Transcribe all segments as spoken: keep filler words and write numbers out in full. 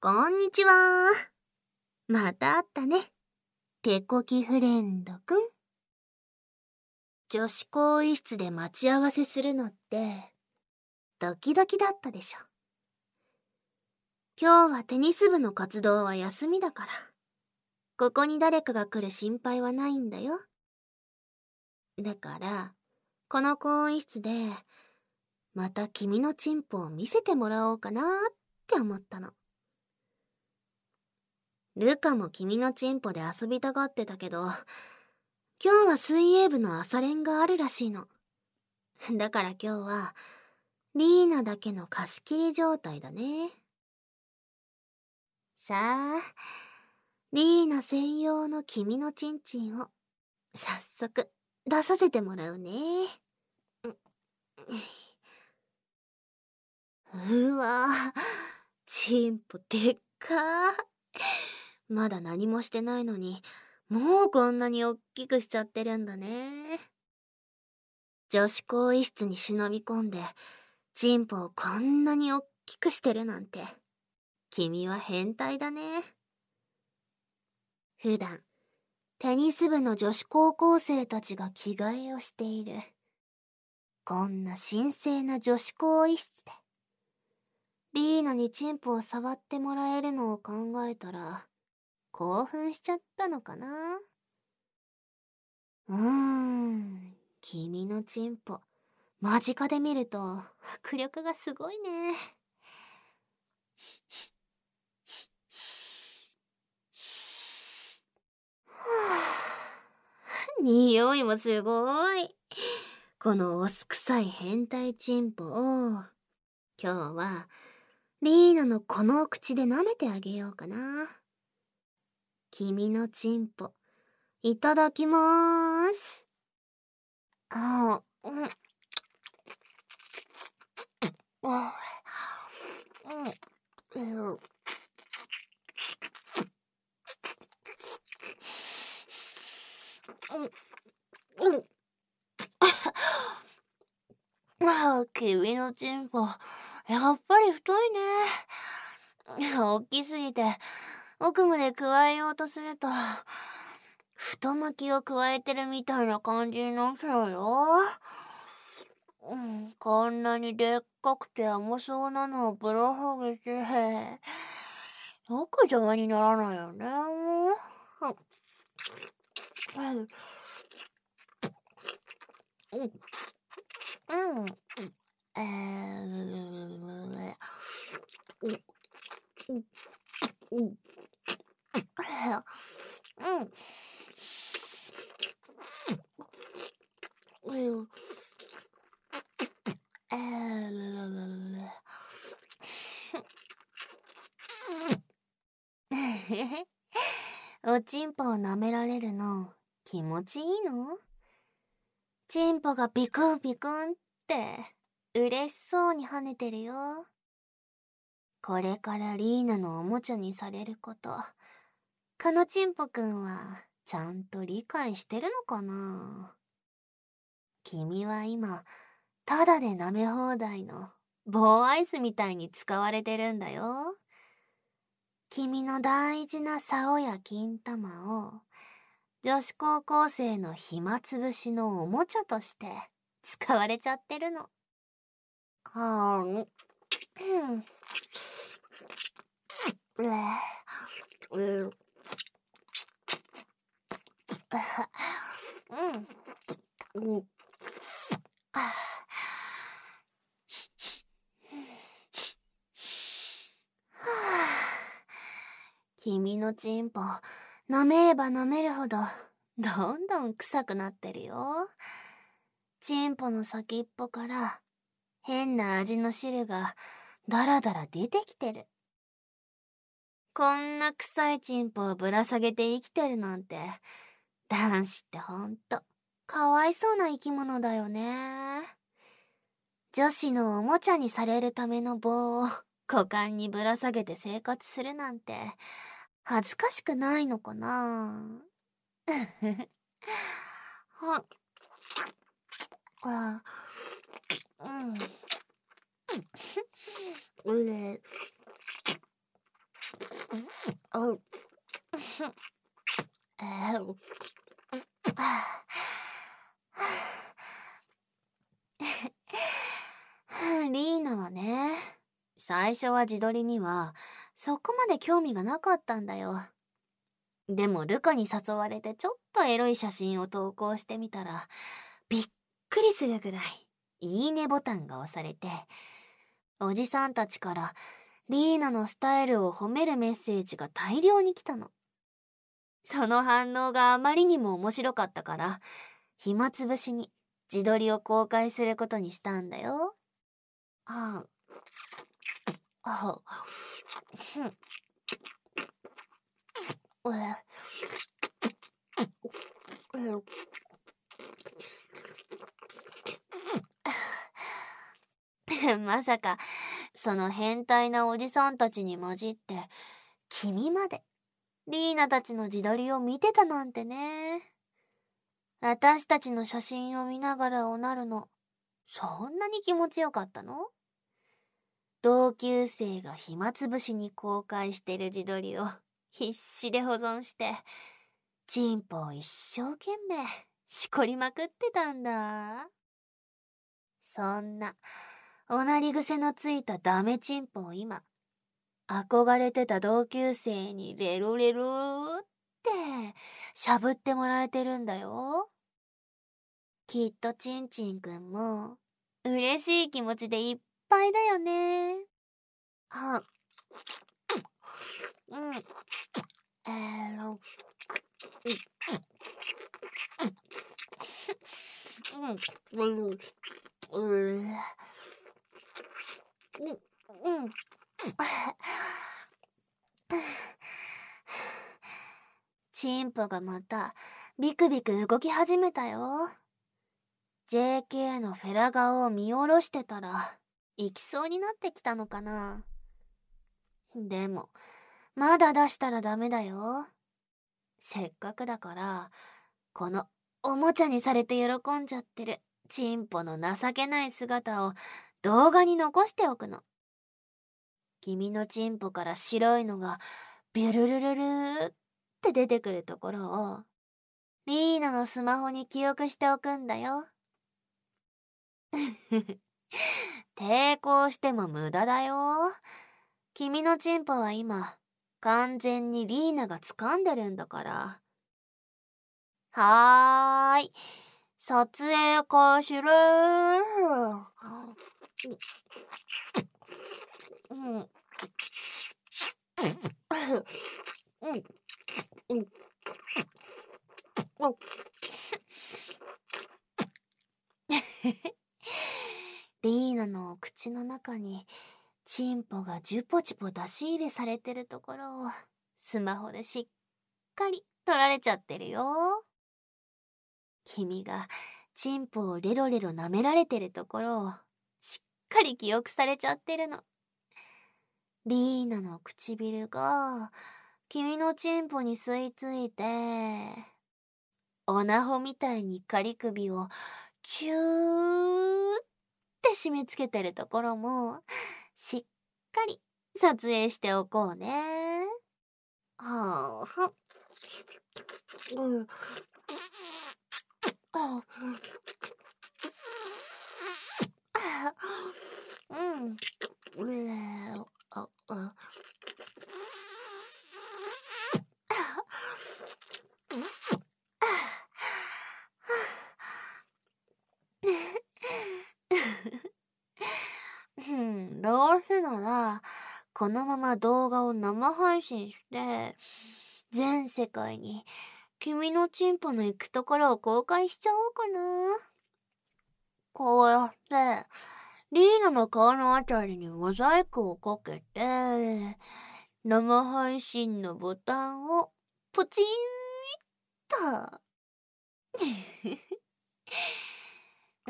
こんにちは。また会ったね。手こきフレンドくん。女子更衣室で待ち合わせするのって、ドキドキだったでしょ。今日はテニス部の活動は休みだから、ここに誰かが来る心配はないんだよ。だから、この更衣室で、また君のチンポを見せてもらおうかなって思ったの。ルカも君のチンポで遊びたがってたけど、今日は水泳部の朝練があるらしいの。だから今日は、リーナだけの貸し切り状態だね。さあ、リーナ専用の君のチンチンを、早速、出させてもらうね。うわぁ、チンポでっかー。まだ何もしてないのに、もうこんなにおっきくしちゃってるんだね。女子更衣室に忍び込んで、チンポをこんなにおっきくしてるなんて、君は変態だね。普段、テニス部の女子高校生たちが着替えをしている。こんな神聖な女子更衣室で、リーナにチンポを触ってもらえるのを考えたら、興奮しちゃったのかな。うーん、君のチンポ、間近で見ると迫力がすごいね。匂いもすごい。このおすくさい変態チンポを、今日は、リーナのこの口で舐めてあげようかな。君のチンポ、いただきまーす。ああ、うん。あうん。うん。うん。ああ、君のチンポ、やっぱり太いね。大きすぎて、奥まで加えようとすると、太巻きを加えてるみたいな感じになっちゃうよ。うん、こんなにでっかくて重そうなのをぶら下げて、よく邪魔にならないよね。うん。うん。うん。えー、うん。うん。うん。うん。えー、おちんぽを舐められるの気持ちいいの？チンポがビクンビクンって嬉しそうに跳ねてるよ。これからリーナのおもちゃにされること、かのチンポくんはちゃんと理解してるのかな？君は今、ただで舐め放題の棒アイスみたいに使われてるんだよ。君の大事な竿や金玉を女子高校生の暇つぶしのおもちゃとして使われちゃってるの。はあ、うん。うん。うん。うん。君のチンポ、舐めれば舐めるほど、どんどん臭くなってるよ。チンポの先っぽから、変な味の汁が、だらだら出てきてる。こんな臭いチンポをぶら下げて生きてるなんて、男子ってほんと、かわいそうな生き物だよね。女子のおもちゃにされるための棒を股間にぶら下げて生活するなんて、恥ずかしくないのかな？は、あ、うん。うれ、 う、えー、リーナはね、最初は自撮りにはそこまで興味がなかったんだよ。でもルカに誘われてちょっとエロい写真を投稿してみたら、びっくりするぐらいいいねボタンが押されて、おじさんたちからリーナのスタイルを褒めるメッセージが大量に来たの。その反応があまりにも面白かったから、暇つぶしに自撮りを公開することにしたんだよ。ああ、ああ、ふん、うえ、うえ、まさか、その変態なおじさんたちに混じって、君まで、リーナたちの自撮りを見てたなんてね。私たちの写真を見ながらおなるの、そんなに気持ちよかったの？同級生が暇つぶしに公開してる自撮りを必死で保存して、チンポを一生懸命しこりまくってたんだ。そんな、おなり癖のついたダメチンポを今、憧れてた同級生にレロレロって、しゃぶってもらえてるんだよ。きっとチンチンくんも、嬉しい気持ちでいっぱいだよね。あ、うん。えーの、うん、うん、うん、うん、うん。チンポがまたビクビク動き始めたよ。ジェーケー のフェラ顔を見下ろしてたら行きそうになってきたのかな。でもまだ出したらダメだよ。せっかくだからこのおもちゃにされて喜んじゃってるチンポの情けない姿を動画に残しておくの。君のチンポから白いのがビュルルルルーって出てくるところをリーナのスマホに記憶しておくんだよ。抵抗しても無駄だよ。君のチンポは今完全にリーナが掴んでるんだから。はーい。撮影開始るー。うん。うん。うん。うん。リーナの口の中にチンポがジュポチュポ出し入れされてるところをスマホでしっかり撮られちゃってるよ。君がチンポをレロレロ舐められてるところをしっかり記憶されちゃってるの。リーナの唇が君のチンポに吸い付いて、オナホみたいに仮首をチューって締め付けてるところもしっかり撮影しておこうね。はあ、うん。あ、うん。うあ、あ、うん、どうせなら、このまま動画を生配信して、全世界に君のチンポの行くところを公開しちゃおうかな。こうやって、リーナの顔のあたりにモザイクをかけて、生配信のボタンをポチンと。うん、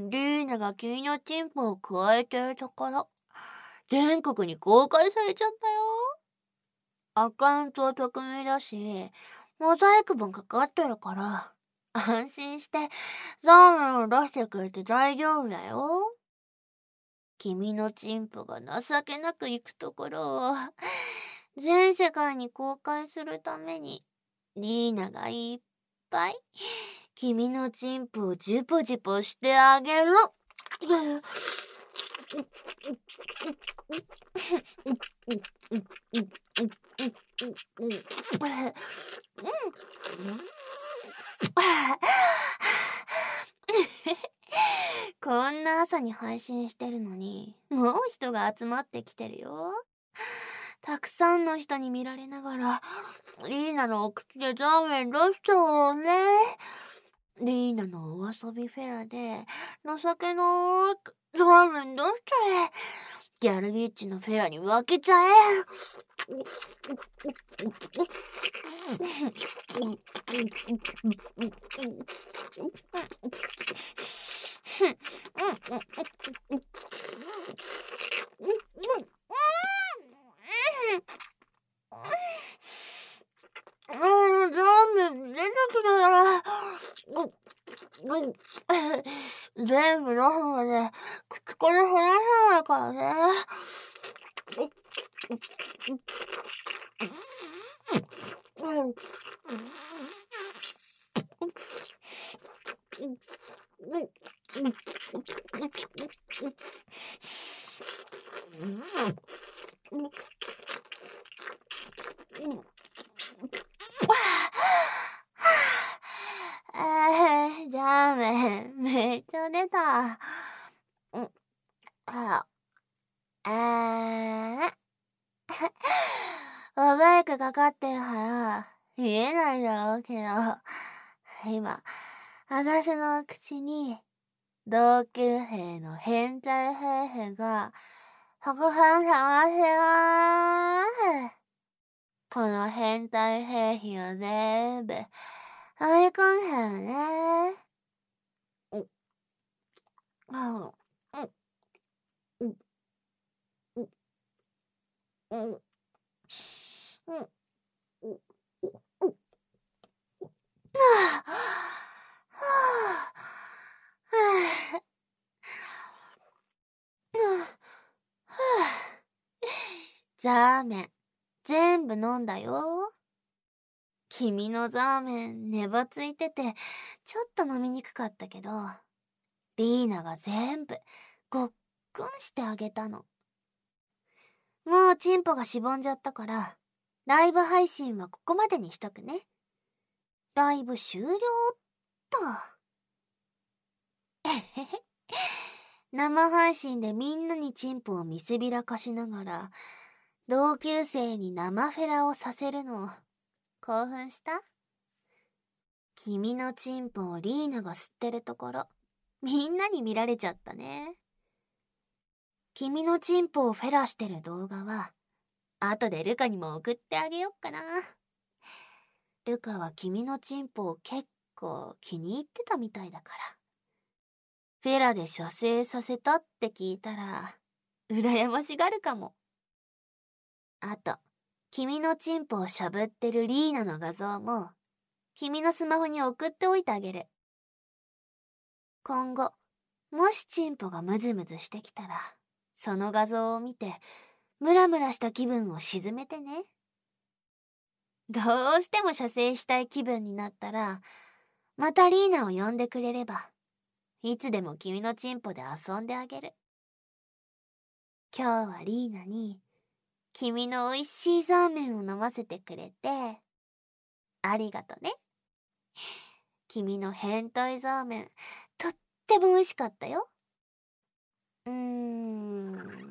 リーナが君のチンポを加えてるところ、全国に公開されちゃったよ。アカウントは匿名だし、モザイクもかかってるから、安心してザーメンを出してくれて大丈夫だよ。君のチンポが情けなく行くところを、 全世界に公開するために、リーナがいっぱい、君のチンポをジュポジュポしてあげる。こんな朝に配信してるのに、もう人が集まってきてるよ。たくさんの人に見られながら、リーナのお口でザーメン出したのね。リーナのお遊びフェラで、情けのくザーメン出したれ。ギャルビッチのフェラに分けちゃえ。うん、ラーメン出てきたから、全部飲むまで口から離さないからね。えー、ダメ。めっちゃ出た。うん。あ、えー。マイクかかってるから、見えないだろうけど、今、私の口に、同級生の変態兵士が、たくさん探してまーす。この変態兵士を全部、飲み込んだよね。うん、うん、うん、うん、うん、うん、うん、うん。はぁ、はぁ、ザーメン、全部飲んだよ。君のザーメン、ネバついてて、ちょっと飲みにくかったけど、リーナが全部、ごっくんしてあげたの。もうチンポがしぼんじゃったから、ライブ配信はここまでにしとくね。ライブ終了っと。えへへ。生配信でみんなにチンポを見せびらかしながら、同級生に生フェラをさせるの、興奮した？君のチンポをリーナが吸ってるところ、みんなに見られちゃったね。君のチンポをフェラしてる動画は、後でルカにも送ってあげよっかな。ルカは君のチンポを結構気に入ってたみたいだから。フェラで射精させたって聞いたら、羨ましがるかも。あと、君のチンポをしゃぶってるリーナの画像も、君のスマホに送っておいてあげる。今後、もしチンポがムズムズしてきたら、その画像を見て、ムラムラした気分を沈めてね。どうしても射精したい気分になったら、またリーナを呼んでくれれば、いつでも君のチンポで遊んであげる。今日はリーナに、君の美味しいザーメンを飲ませてくれて、ありがとね。君の変態ザーメン、とっても美味しかったよ。うーん。